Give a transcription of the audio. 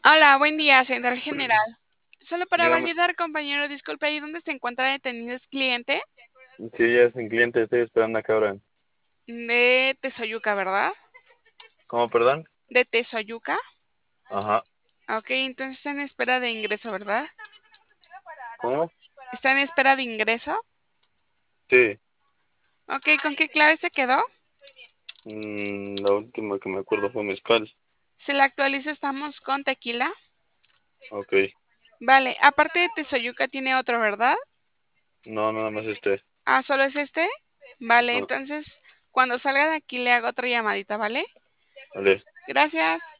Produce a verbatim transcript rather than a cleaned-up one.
Hola, buen día, Central General. Solo para Dígame, validar, compañero, disculpe, ¿ahí dónde se encuentra detenido el cliente? si ya es mi cliente, estoy esperando a que abran. De Tezoyuca, ¿verdad? ¿Cómo, perdón? De Tezoyuca. Ajá. Ok, entonces está en espera de ingreso, ¿verdad? ¿Cómo? ¿Está en espera de ingreso? Sí. Ok, ¿con qué clave se quedó? Mm, la última que me acuerdo fue mezcal. Se la actualiza, estamos con tequila. Ok. Vale, aparte de Tezoyuca tiene otro, ¿verdad? No, nada más este. Ah, ¿solo es este? Vale, Ajá. entonces cuando salga de aquí le hago otra llamadita, ¿vale? Vale. Gracias.